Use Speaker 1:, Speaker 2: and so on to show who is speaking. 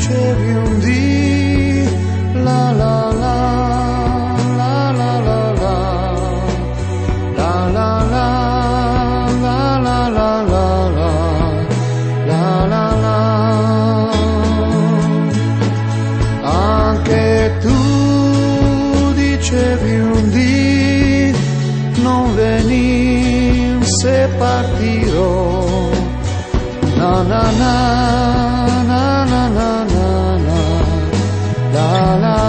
Speaker 1: dicevi un dì, la la la, la la la la, la la la, la la la la, la la la. Anche tu dicevi un dì, non venim se partirò. Na na na na na na na na la la